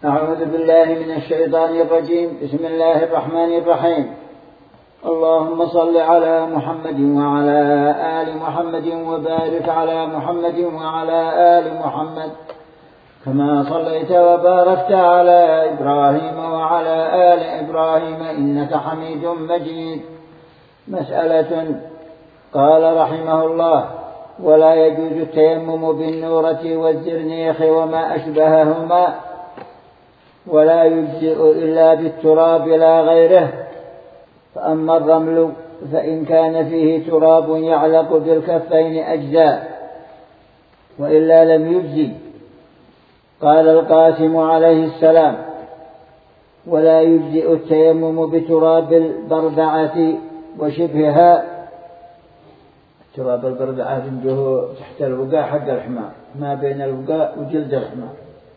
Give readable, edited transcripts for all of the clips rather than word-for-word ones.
أعوذ بالله من الشيطان الرجيم. بسم الله الرحمن الرحيم. اللهم صل على محمد وعلى آل محمد وبارك على محمد وعلى آل محمد كما صليت وباركت على إبراهيم وعلى آل إبراهيم إنك حميد مجيد. مسألة. قال رحمه الله: ولا يجوز التيمم بالنورة والزرنيخ وما أشبههما، ولا يجزئ إلا بالتراب لا غيره. فأما الرمل فإن كان فيه تراب يعلق بالكفين أجزاء، وإلا لم يجزي. قال القاسم عليه السلام: ولا يجزئ التيمم بتراب البردعة وشبهها. تراب البردعة عنده تحت الوقاء حق الحمار، ما بين الوقاء وجلد الحمار،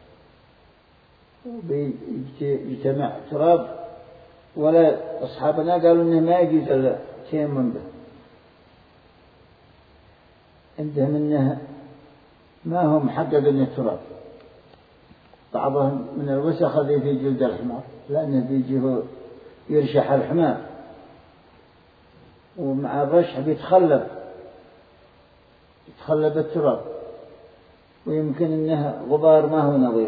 وبيجتمع تراب، ولا أصحابنا قالوا إنه ما يجوز التيمم به، عندهم إنه ما هو محدد إنه التراب. بعضهم من الوسخ الذي في جلد الحمار، لأنه بيجيه يرشح الحمار، ومع الرشح بيتخلب التراب، ويمكن إنه غبار ما هو نظيف،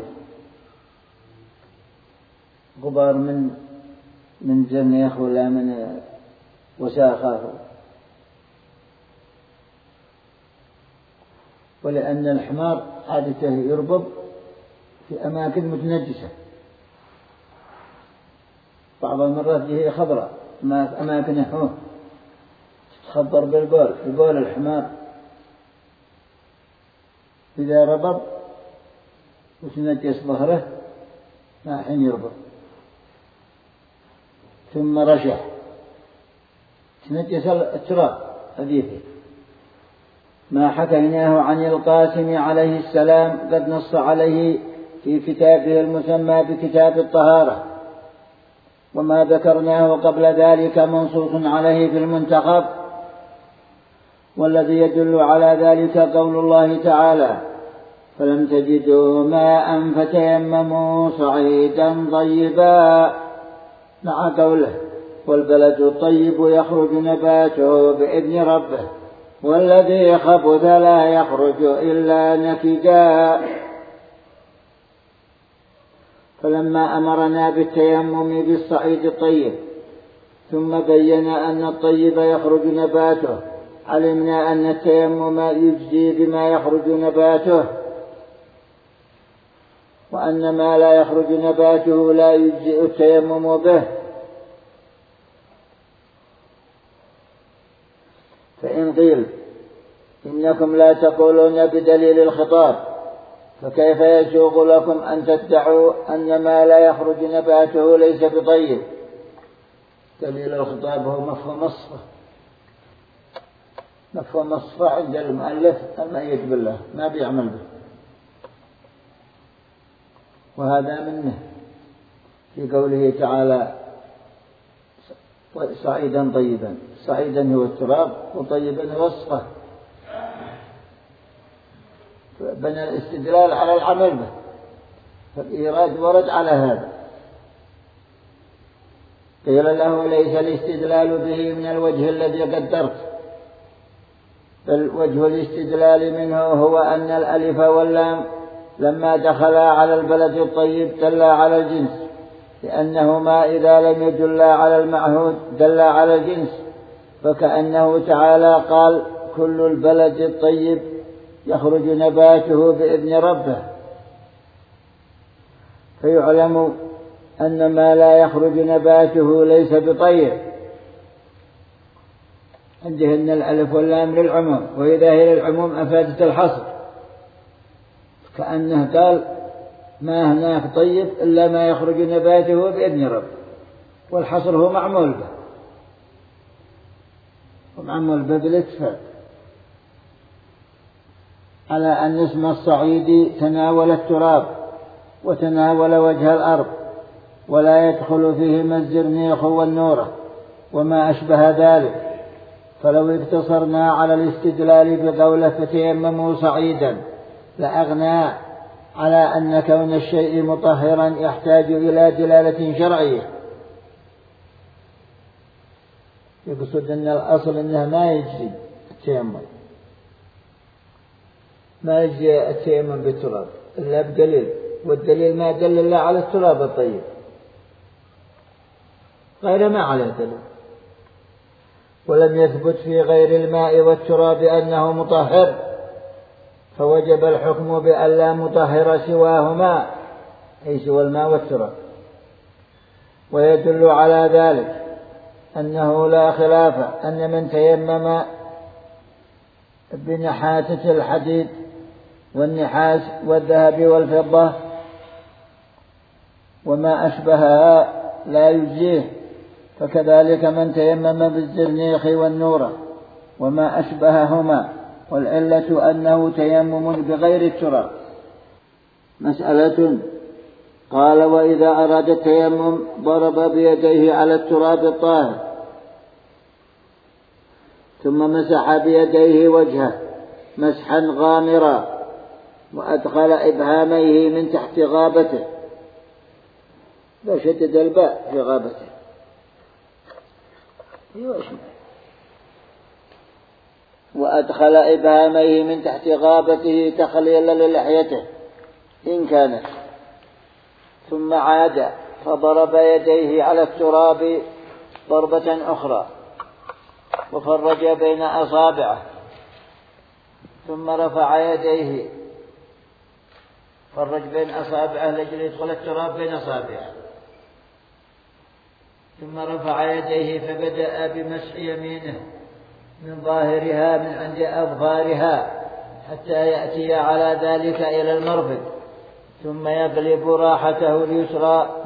غبار من زرنيخ ولا من وساخة. ولأن الحمار عادته يربض في أماكن متنجسة، بعض المرات هي خضراء، ما أماكنه تتخضر بالبول، في بول الحمار إذا ربض وتنجس ظهره ما حين يربض، ثم رشح تنجس التراب هذه. ما حكيناه عن القاسم عليه السلام قد نص عليه في كتابه المسمى بكتاب الطهارة، وما ذكرناه قبل ذلك منصوص عليه في المنتخب. والذي يدل على ذلك قول الله تعالى: فلم تجدوا ماء فتيمموا صعيدا طيبا، مع قوله: والبلد الطيب يخرج نباته بإذن ربه والذي خبث لا يخرج إلا نكدا. فلما أمرنا بالتيمم بالصعيد الطيب ثم بين أن الطيب يخرج نباته، علمنا أن التيمم يجزي بما يخرج نباته، وأن ما لا يخرج نباته لا يجزئ التيمم به. فإن قيل إنكم لا تقولون بدليل الخطاب، فكيف يسوغ لكم أن تدعوا أن ما لا يخرج نباته ليس بطيب؟ دليل الخطاب هو مفهوم الصفة عند المؤلف المؤيد بالله، ما بيعمل به، وهذا منه في قوله تعالى: صعيدا طيبا. صعيدا هو التراب، وطيبا هو الصفة. بنى الاستدلال على العمل به، فالإيراد ورد على هذا. قيل له: ليس الاستدلال به من الوجه الذي قدرت، بل وجه الاستدلال منه هو أن الألف واللام لما دخلا على البلد الطيب دلا على الجنس، لأنهما إذا لم يدلا على المعهود دلا على الجنس. فكأنه تعالى قال: كل البلد الطيب يخرج نباته بإذن ربه، فيعلم أن ما لا يخرج نباته ليس بطيب. عندهن الألف واللام للعموم، وإذا هي للعموم أفادت الحصر، كأنه قال: ما هناك طيب إلا ما يخرج نباته بإذن ربه، والحصر هو معمول به، ومعمول به بالاتفاق على أن اسم الصعيد تناول التراب وتناول وجه الأرض، ولا يدخل فيهما الزرنيخ والنورة وما أشبه ذلك. فلو اقتصرنا على الاستدلال بقوله فتيمموا صعيدا لأغنى على أن كون الشيء مطهرا يحتاج إلى دلالة شرعية. يقصد أن الأصل أنه ما يجزي التيمم، ما يجزي التيمم بالتراب إلا بدليل، والدليل ما دل إلا على التراب الطيب، غير ما عليه دليل. ولم يثبت في غير الماء والتراب أنه مطهر، فوجب الحكم بأن لا مطهر سواهما، أي سوى الماء والتراب. ويدل على ذلك أنه لا خلاف أن من تيمم بنحاسة الحديد والنحاس والذهب والفضة وما أشبهها لا يجزيه، فكذلك من تيمم بالزرنيخ والنورة وما أشبههما، والعلة أنه تيمم بغير التراب. مسألة. قال: وإذا أراد التيمم ضرب بيديه على التراب الطاهر ثم مسح بيديه وجهه مسحا غامرا وأدخل إبهاميه من تحت غابته، فشدد الباء في غابته، وأدخل إبهاميه من تحت غابته تخليلا للحيته إن كانت، ثم عاد فضرب يديه على التراب ضربة أخرى وفرج بين أصابعه، ثم رفع يديه، فرج بين أصابعه لجل يدخل التراب بين أصابعه، ثم رفع يديه فبدأ بمسح يمينه من ظاهرها من عند أظفارها حتى يأتي على ذلك إلى المرفق، ثم يقلب راحته اليسرى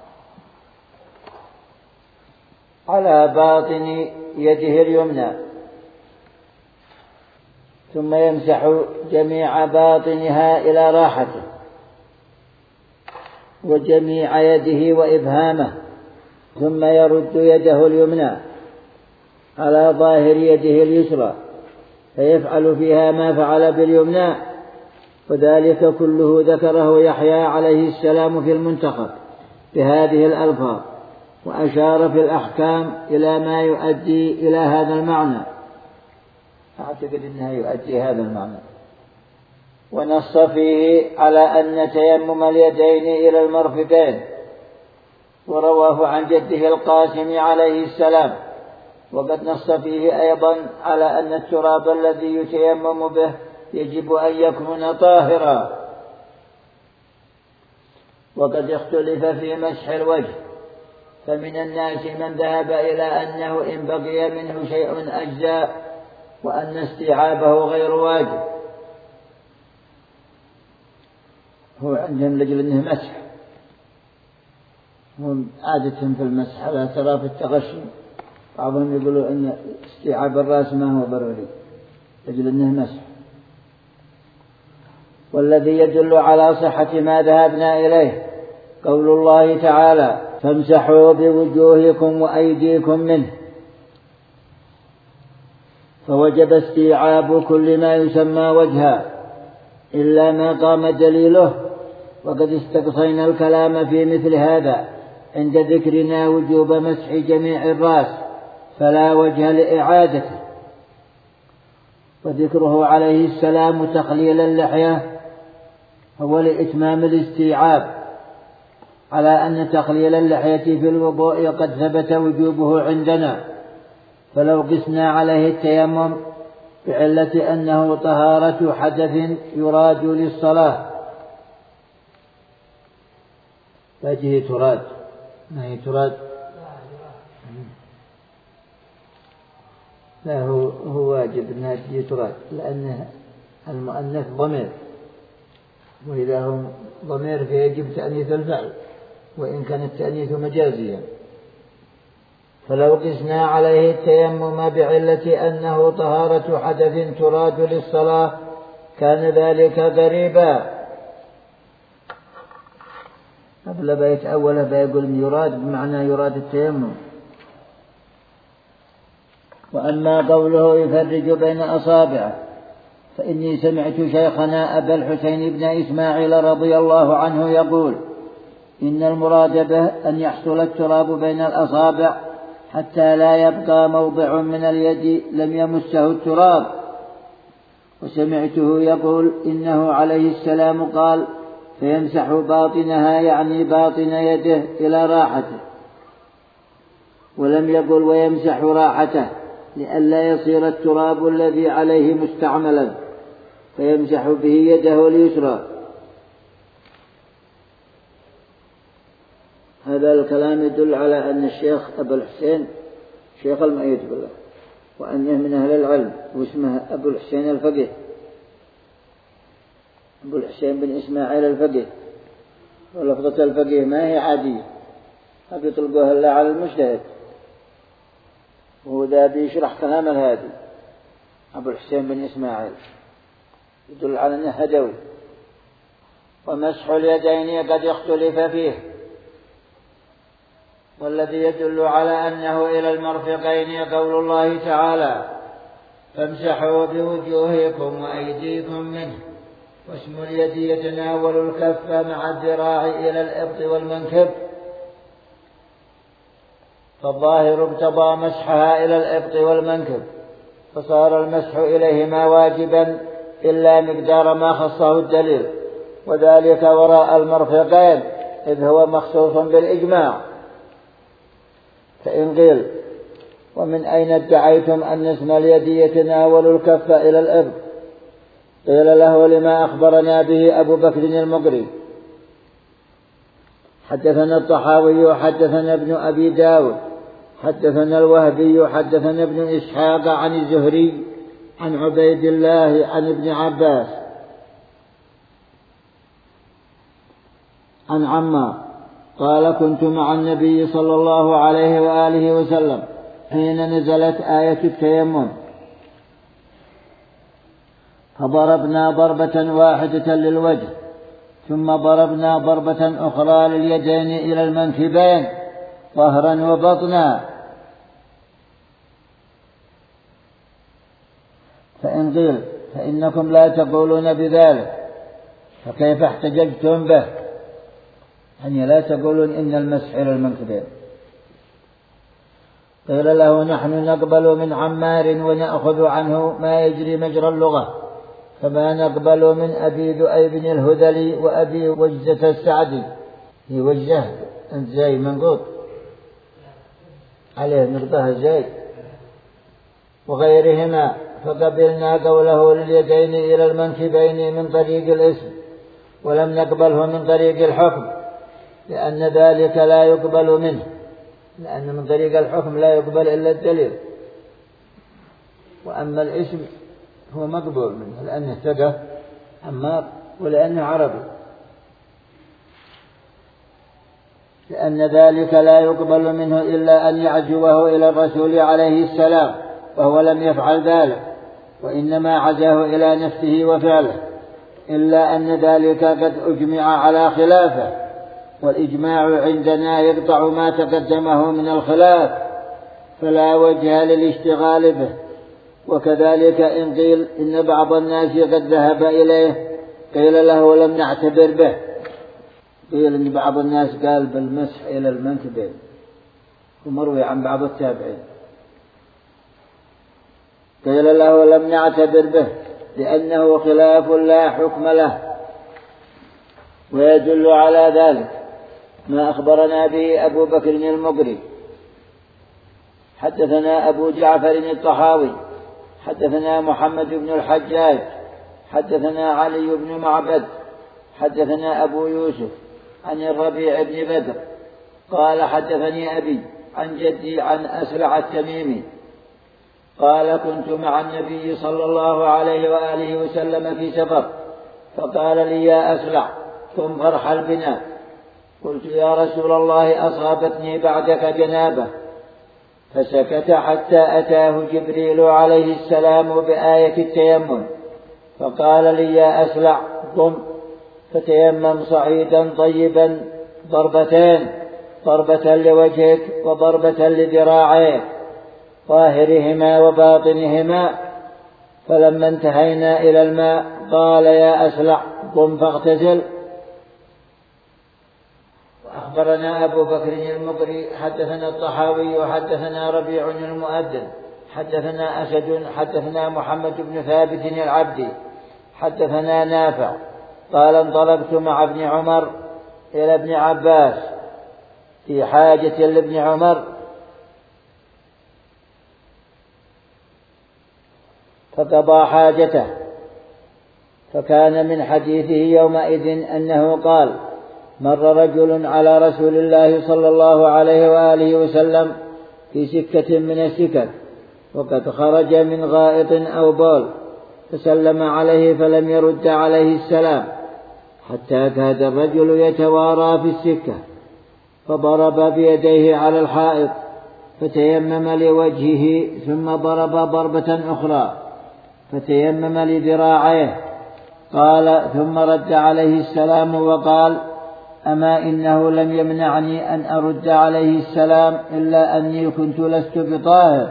على باطن يده اليمنى، ثم يمسح جميع باطنها إلى راحته وجميع يده وإبهامه، ثم يرد يده اليمنى على ظاهر يده اليسرى فيفعل فيها ما فعل باليمنى، وذلك كله ذكره يحيى عليه السلام في المنتخب بهذه الألفاظ، وأشار في الأحكام إلى ما يؤدي إلى هذا المعنى. أعتقد أنها يؤدي هذا المعنى. ونص فيه على أن تيمم اليدين إلى المرفقين، ورواه عن جده القاسم عليه السلام. وقد نص فيه أيضا على أن التراب الذي يتيمم به يجب أن يكون طاهرا. وقد اختلف في مسح الوجه، فمن الناس من ذهب إلى أنه إن بقي منه شيء أجزاء، وأن استيعابه غير واجب. هو عندهم لجل أنه مسح، هم عادة في المسح على أطراف التغشي، بعضهم يقولوا أن استيعاب الرأس ما هو ضروري لجل أنه مسح. والذي يدل على صحة ما ذهبنا إليه قول الله تعالى: فامسحوا بوجوهكم وأيديكم منه، فوجب استيعاب كل ما يسمى وجها إلا ما قام دليله. وقد استقصينا الكلام في مثل هذا عند ذكرنا وجوب مسح جميع الرأس، فلا وجه لإعادته. وذكره عليه السلام تخليل اللحية هو لإتمام الاستيعاب، على أن تخليل اللحية في الوضوء قد ثبت وجوبه عندنا، فلو قسنا عليه التيمم بعلة أنه طهارة حدث يراد للصلاة، فهذه تراد، ما هي تراد؟ لا، هو واجب أنها تجي تراد، لأن المؤنث ضمير، وإذا هو ضمير فيجب تأنيث الفعل، وإن كان التأنيث مجازيا. فلو قسنا عليه التيمم بعلة أنه طهارة حدث تراد للصلاة كان ذلك غريبا. قبل بيت أوله بيقول يراد بمعنى يراد التيمم. وأما قوله يفرج بين أصابعه فإني سمعت شيخنا أبا الحسين بن إسماعيل رضي الله عنه يقول إن المراد به أن يحصل التراب بين الأصابع حتى لا يبقى موضع من اليد لم يمسه التراب. وسمعته يقول إنه عليه السلام قال فيمسح باطنها يعني باطن يده إلى راحته، ولم يقل ويمسح راحته لئلا يصير التراب الذي عليه مستعملا فيمسح به يده اليسرى. هذا الكلام يدل على أن الشيخ أبو الحسين شيخ المؤيد بالله، وأنه من أهل العلم، واسمه أبو الحسين الفقيه، أبو الحسين بن إسماعيل الفقيه. ولفظة الفقيه ما هي عادية، هذا يطلقوها إلا على المجتهد، وهو ذا بيشرح كلام الهادي أبو الحسين بن إسماعيل، يدل على أنه هدوي. ومسح اليدين قد اختلف فيه، والذي يدل على أنه إلى المرفقين قول الله تعالى فامسحوا بوجوهكم وأيديكم منه، واسم اليد يتناول الكف مع الذراع إلى الإبط والمنكب، فالظاهر اقتضى مسحها إلى الإبط والمنكب، فصار المسح إليهما واجبا إلا مقدار ما خصه الدليل، وذلك وراء المرفقين إذ هو مخصوص بالإجماع. فإن قيل ومن أين ادعيتم أن اسم اليد يتناول الكف إلى الإبط؟ قيل له لما أخبرنا به أبو بكر المقري. حدثنا الطحاوي حدثنا ابن أبي داود حدثنا الوهبي حدثنا ابن إسحاق عن الزهري عن عبيد الله عن ابن عباس عن عمار قال كنت مع النبي صلى الله عليه وآله وسلم حين نزلت آية التيمم، فضربنا ضربة واحدة للوجه، ثم ضربنا ضربة أخرى لليدين إلى المنكبين ظهرا وبطنا. فإن قيل فإنكم لا تقولون بذلك فكيف احتججتم به؟ يعني لا تقولون إن المسح إلى المنكبين. قيل له نحن نقبل من عمار ونأخذ عنه ما يجري مجرى اللغة، فما نقبل من أبي ذؤيب الهذلي وأبي وجزة السعدي، هي وجه أنت زي منقوط عليه نقطها زي وغيرهما، فقبلنا قوله لليدين إلى المنكبين من طريق الاسم، ولم نقبله من طريق الحكم، لأن ذلك لا يقبل منه، لأن من طريق الحكم لا يقبل إلا الدليل، وأما الاسم هو مقبول منه لأنه ثقة عمار ولأنه عربي، لأن ذلك لا يقبل منه إلا أن يعزوه إلى الرسول عليه السلام، وهو لم يفعل ذلك وإنما عزاه إلى نفسه وفعله، إلا أن ذلك قد أجمع على خلافه، والإجماع عندنا يقطع ما تقدمه من الخلاف، فلا وجه للاشتغال به. وكذلك إن قيل إن بعض الناس قد ذهب إليه قيل له لم نعتبر به. قيل إن بعض الناس قال بالمسح إلى المنكبين، ومروي عن بعض التابعين، قيل له لم نعتبر به لأنه خلاف لا حكم له. ويدل على ذلك ما أخبرنا به أبو بكر المقري حدثنا أبو جعفر الطحاوي حدثنا محمد بن الحجاج حدثنا علي بن معبد حدثنا أبو يوسف عن الربيع بن بدر قال حدثني أبي عن جدي عن أسرع التميمي قال كنت مع النبي صلى الله عليه وآله وسلم في سفر، فقال لي يا أسرع ثم فارحل بنا. قلت يا رسول الله أصابتني بعدك جنابة، فسكت حتى أتاه جبريل عليه السلام بآية التيمم، فقال لي يا أسرع قم فتيمم صعيدا طيبا ضربتين، ضربة لوجهك وضربة لذراعيك ظاهرهما وباطنهما، فلما انتهينا إلى الماء قال يا أسلع قم فاغتسل. أخبرنا أبو بكر المقري حدثنا الطحاوي وحدثنا ربيع المؤذن حدثنا أسد حدثنا محمد بن ثابت العبدي حدثنا نافع قال انطلقت مع ابن عمر إلى ابن عباس في حاجة لابن عمر فقضى حاجته، فكان من حديثه يومئذ أنه قال مر رجل على رسول الله صلى الله عليه وآله وسلم في سكة من السكك وقد خرج من غائط أو بول فسلم عليه فلم يرد عليه السلام حتى كاد الرجل يتوارى في السكة فضرب بيديه على الحائط فتيمم لوجهه ثم ضرب ضربة أخرى فتيمم لذراعيه قال ثم رد عليه السلام وقال أما إنه لم يمنعني أن أرد عليه السلام إلا أني كنت لست بطاهر.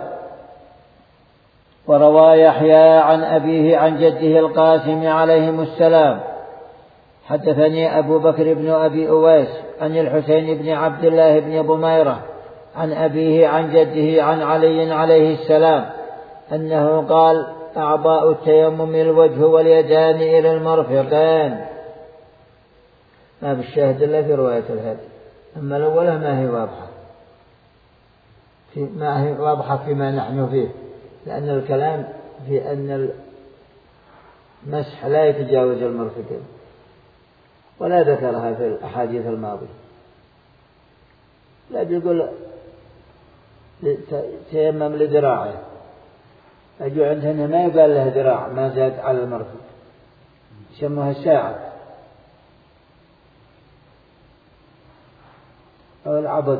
وروى يحيى عن أبيه عن جده القاسم عليهم السلام حدثني أبو بكر بن أبي أويس عن الحسين بن عبد الله بن ضميرة عن أبيه عن جده عن علي عليه السلام أنه قال أعضاء التيمم الوجه واليدان إلى المرفقين. ما بالشاهد إلا في رواية الهدي، أما الأولى ما هي واضحة فيما نحن فيه، لأن الكلام في أن المسح لا يتجاوز المرفقين ولا ذكرها في الأحاديث الماضية، لا يقول تيمم لذراعه، أجو عندنا ما يقال له ذراع ما زاد على المرفق، يسموها الساعة أو العضد.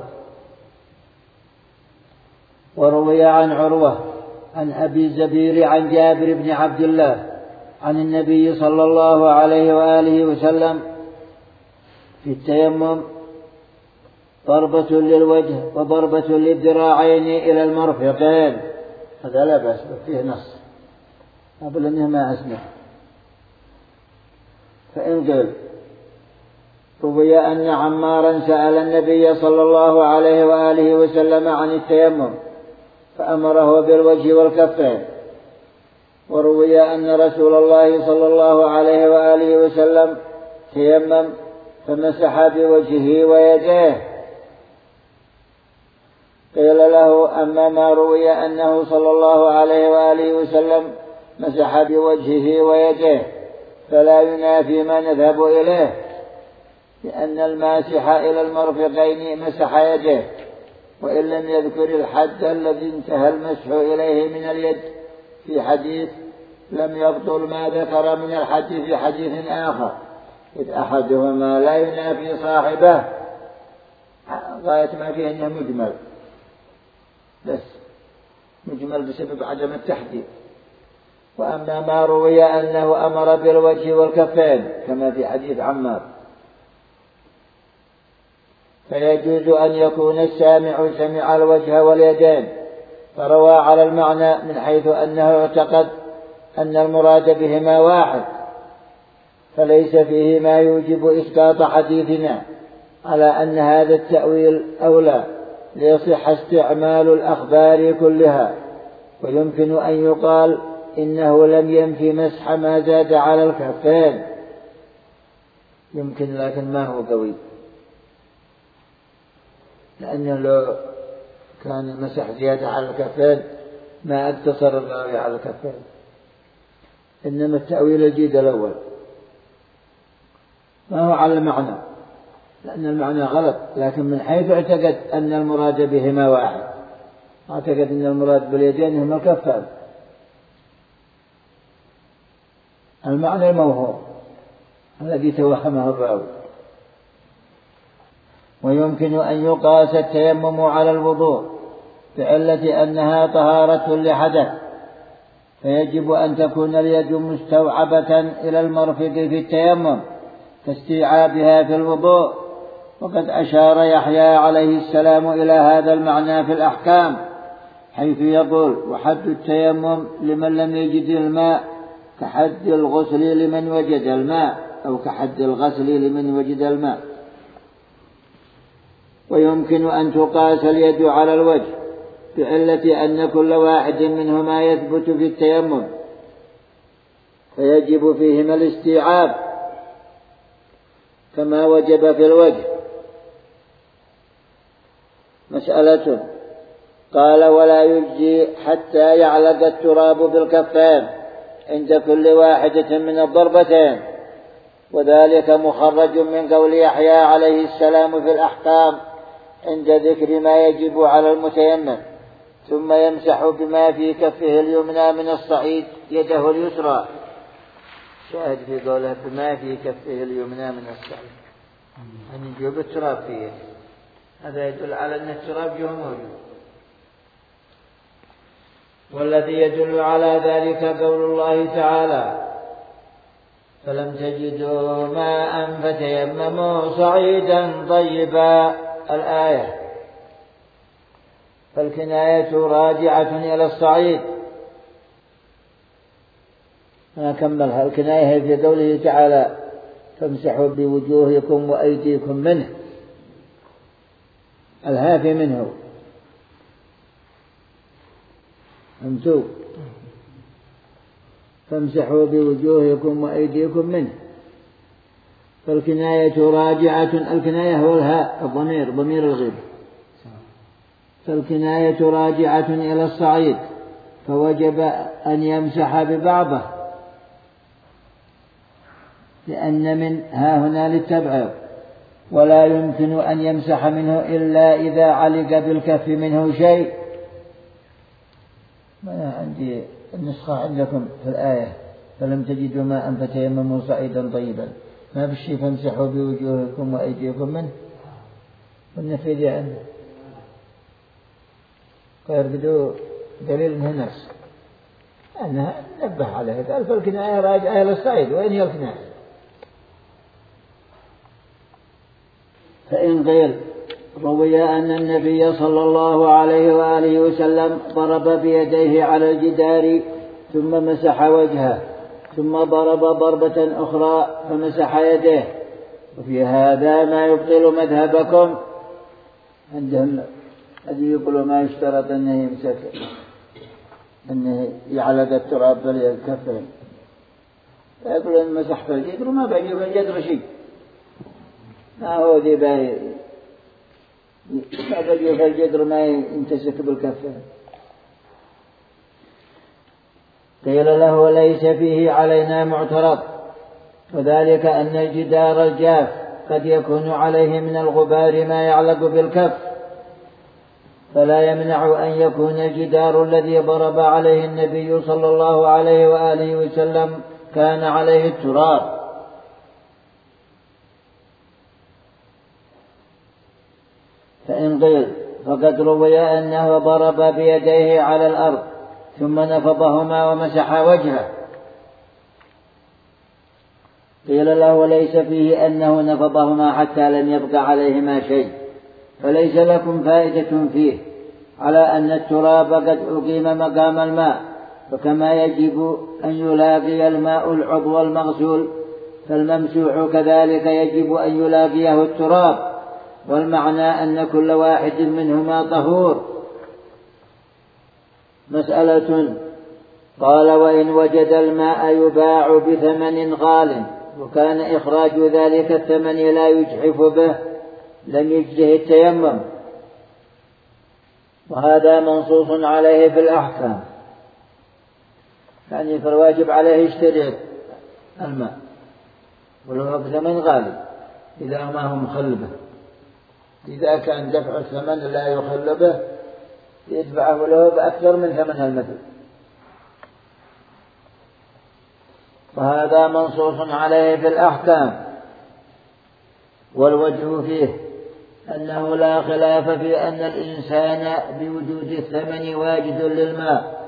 وروي عن عروة عن أبي الزبير عن جابر بن عبد الله عن النبي صلى الله عليه وآله وسلم في التيمم ضربة للوجه وضربة للذراعين إلى المرفقين، هذا لا بأس فيه نص قبل أنه ما أسمع. فإن قل روي أن عمارا سأل النبي صلى الله عليه وآله وسلم عن التيمم فأمره بالوجه والكفين. وروي أن رسول الله صلى الله عليه وآله وسلم تيمم فمسح بوجهه ويديه. قيل له أما ما روي أنه صلى الله عليه وآله وسلم مسح بوجهه ويديه فلا ينافي ما نذهب إليه، لأن الماسح إلى المرفقين مسح يديه وإن لم يذكر الحد الذي انتهى المسح إليه من اليد في حديث لم يبطل ما ذكر من الحد في حديث آخر، إذ أحدهما لا ينافي صاحبه غاية ما فيه أنه مجمل، بس مجمل بسبب عدم التحديد. وأما ما روي أنه أمر بالوجه والكفين كما في حديث عمار فيجوز أن يكون السامع سمع الوجه واليدين، فروى على المعنى من حيث أنه اعتقد أن المراد بهما واحد، فليس فيه ما يوجب إسقاط حديثنا على أن هذا التأويل أولى ليصح استعمال الأخبار كلها. ويمكن أن يقال إنه لم ينفي مسح ما زاد على الكفين، يمكن لكن ما هو قوي، لأنه لو كان مسح زيادة على الكفين ما اقتصر الراوي على الكفين، إنما التأويل الجيد الأول ما هو على المعنى، لأن المعنى غلط، لكن من حيث اعتقد أن المراد بهما واحد، اعتقد أن المراد باليدين هما الكفان، المعنى الموهوم الذي توهمه الراوي. ويمكن أن يقاس التيمم على الوضوء بعلة أنها طهارة لحدث، فيجب أن تكون اليد مستوعبة إلى المرفق في التيمم كاستيعابها في الوضوء. وقد أشار يحيى عليه السلام إلى هذا المعنى في الأحكام حيث يقول: وحد التيمم لمن لم يجد الماء كحد الغسل لمن وجد الماء، أو كحد الغسل لمن وجد الماء. ويمكن أن تقاس اليد على الوجه بعلة أن كل واحد منهما يثبت في التيمم فيجب فيهما الاستيعاب كما وجب في الوجه. مسألة. قال: ولا يجزي حتى يعلق التراب بالكفين عند كل واحدة من الضربتين، وذلك مخرج من قول يحيى عليه السلام في الأحكام عند ذكر ما يجب على المتيمم: ثم يمسح بما في كفه اليمنى من الصعيد يده اليسرى. شاهد في قوله بما في كفه اليمنى من الصعيد أن يجب التراب في يده، هذا يدل على أن التراب جوه موجود. والذي يدل على ذلك قول الله تعالى: فلم تجدوا ماء فتيمموا صعيدا طيبا، الآية. فالكناية راجعة إلى الصعيد. أنا كملها. الكناية في قوله تعالى: فامسحوا بوجوهكم وأيديكم منه، الهافي منه. فامسحوا فامسحوا بوجوهكم وأيديكم منه. فالكناية راجعة، الكناية هو الهاء الضمير، ضمير الغيب. فالكناية راجعة إلى الصعيد، فوجب أن يمسح ببعضه، لأن من ها هنا للتبعيض، ولا يمكن أن يمسح منه إلا إذا علق بالكف منه شيء. ما عندي النسخة عندكم في الآية: فلم تجدوا ماء فتيمموا صعيدا طيبا، ما بالشيء فامسحوا بوجوهكم وأيديكم منه، والنفيذ عنه فيرقدوا دليل منه نفس أنها نبه عليه. قال: فالكناية راجعة إلى الصعيد. وين هي الكناية؟ فإن قيل: روي أن النبي صلى الله عليه وآله وسلم ضرب بيديه على الجدار ثم مسح وجهه، ثم ضرب ضربة أخرى فمسح يديه، وفي هذا ما يبطل مذهبكم. عندهم الذي يقولوا ما يشترط أنه يمسك، أنه يعلق التراب بالكفين، يقول أن مسح في الجدر وما بقي في الجدر شيء، ما هو ذي باي ما بقي في الجدر ما يمتسك بالكفين. قيل له: ليس فيه علينا معترض، وذلك أن الجدار الجاف قد يكون عليه من الغبار ما يعلق بالكف، فلا يمنع أن يكون الجدار الذي ضرب عليه النبي صلى الله عليه وآله وسلم كان عليه التراب. فإن قيل: فقد روي أنه ضرب بيديه على الأرض ثم نفضهما ومسح وجهه، قيل له: ليس فيه أنه نفضهما حتى لم يبقى عليهما شيء، فليس لكم فائدة فيه، على أن التراب قد أقيم مقام الماء، فكما يجب أن يلاقي الماء العضو المغسول فالممسوح كذلك يجب أن يلاقيه التراب، والمعنى أن كل واحد منهما طهور. مسألة. قال: وإن وجد الماء يباع بثمن غال وكان إخراج ذلك الثمن لا يجحف به لم يجزه التيمم، وهذا منصوص عليه في الأحكام، يعني فالواجب عليه يشتري الماء ولو هو بثمن غالي إذا ما هو مخلبه. إذا كان دفع الثمن لا يخلبه يدفعه له بأكثر من ثمن المثل، وهذا منصوص عليه في الأحكام. والوجه فيه أنه لا خلاف في أن الإنسان بوجود الثمن واجد للماء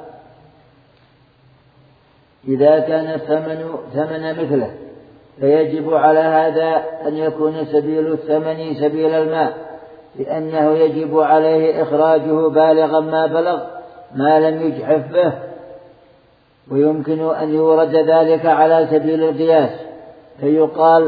إذا كان الثمن ثمن مثله، فيجب على هذا أن يكون سبيل الثمن سبيل الماء، لأنه يجب عليه إخراجه بالغا ما بلغ ما لم يجحف به، ويمكن أن يورد ذلك على سبيل القياس، فيقال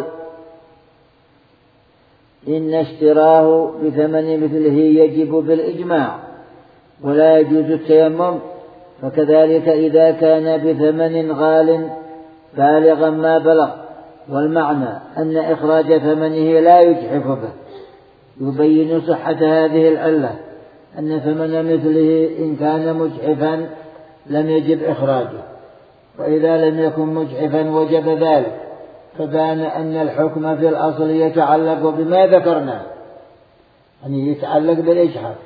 إن اشتراه بثمن مثله يجب بالإجماع ولا يجوز التيمم، فكذلك إذا كان بثمن غال بالغا ما بلغ، والمعنى أن إخراج ثمنه لا يجحف به. يبين صحة هذه العلة أن ثمن مثله إن كان مجحفا لم يجب إخراجه، وإذا لم يكن مجحفا وجب ذلك، فبان أن الحكم في الأصل يتعلق بما ذكرنا، يعني يتعلق بالإجحاف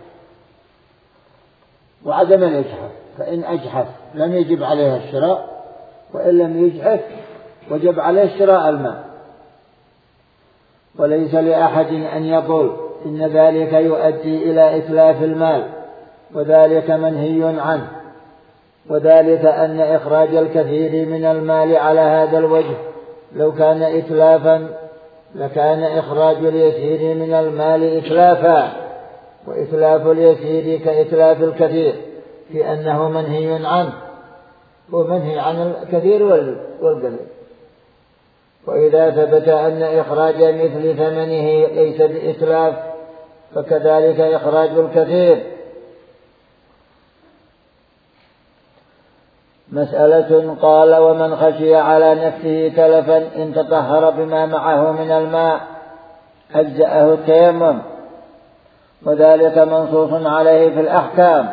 وعدم الإجحاف، فإن أجحف لم يجب عليه الشراء، وإن لم يجحف وجب عليه شراء الماء. وليس لأحد أن يقول إن ذلك يؤدي إلى إتلاف المال، وذلك منهي عنه، وذلك أن إخراج الكثير من المال على هذا الوجه لو كان إتلافا لكان إخراج اليسير من المال إتلافا، وإتلاف اليسير كإتلاف الكثير في أنه منهي عنه، ومنهي عن الكثير والقليل. وإذا ثبت أن إخراج مثل ثمنه ليس بإتلاف، فكذلك إخراج الكثير. مسألة. قال: ومن خشي على نفسه تلفا إن تطهر بما معه من الماء أجزأه التيمم، وذلك منصوص عليه في الأحكام.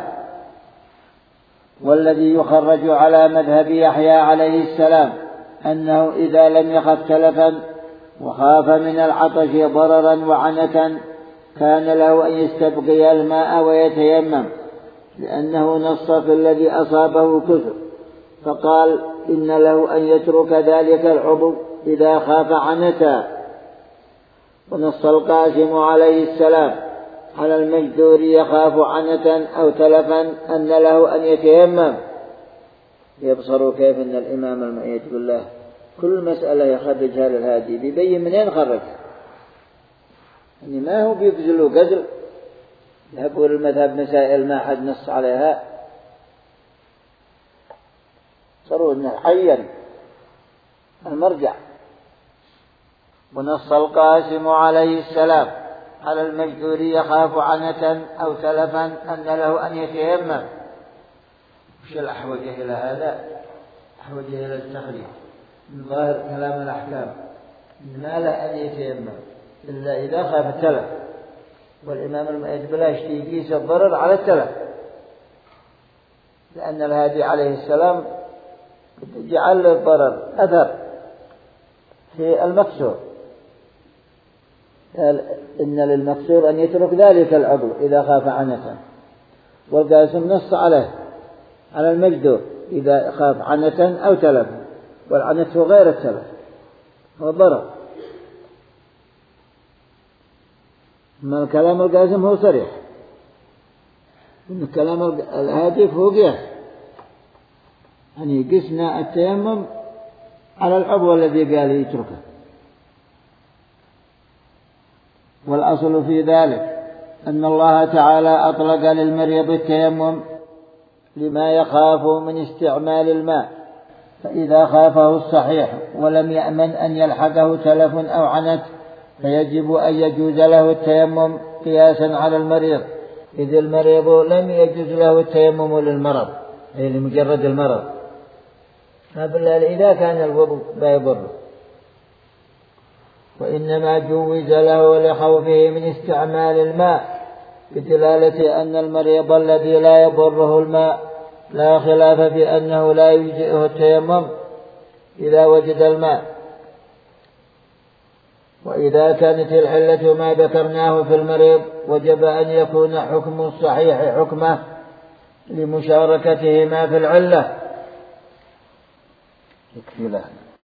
والذي يخرج على مذهب يحيى عليه السلام أنه إذا لم يخف تلفا وخاف من العطش ضررا وعنة كان له أن يستبقي الماء ويتيمم، لأنه نص في الذي أصابه كثر، فقال إن له أن يترك ذلك العضو إذا خاف عنة. ونص القاسم عليه السلام على المجذور يخاف عنة أو تلفا أن له أن يتيمم. يبصروا كيف أن الإمام المعيد بالله كل مسألة يخرجها للهادي بيبين منين خرج، يعني ما هو بيبذلوا قدر يقول المذهب مسائل ما حد نص عليها، صاروا أنه عين المرجع. ونص القاسم عليه السلام على المجذور يخاف عنة أو تلفا أن له أن يتيمم. وش الأحوجة إلى هذا؟ أحوجة إلى التخريج من ظاهر كلام الأحكام ما له أن يتيمم إلا إذا خاف التلف، والإمام المعيد بلاش يقيس الضرر على التلف، لأن الهادي عليه السلام جعل الضرر أثر في المكسور، قال إن للمكسور أن يترك ذلك العضو إذا خاف عنة، والقاسم نص عليه على المجذور إذا خاف عنة أو تلف، والعنة هو غير التلف، هو ضرر. ما كلام القاسم هو صريح، إن كلام الهادي هو قياس، يعني قسنا التيمم على العضو الذي قال يتركه. والأصل في ذلك أن الله تعالى أطلق للمريض التيمم لما يخاف من استعمال الماء، فإذا خافه الصحيح ولم يأمن أن يلحقه تلف أو عنت فيجب أن يجوز له التيمم قياسا على المريض، إذ المريض لم يجوز له التيمم للمرض أي لمجرد المرض، فبالله إذا كان الوضوء لا يضره، وإنما جوز له لخوفه من استعمال الماء بدلالة أن المريض الذي لا يضره الماء لا خلاف في أنه لا يجزئه التيمم إذا وجد الماء. وإذا كانت العلة ما ذكرناه في المريض وجب أن يكون حكم الصحيح حكمه لمشاركتهما في العلة. يكفي له.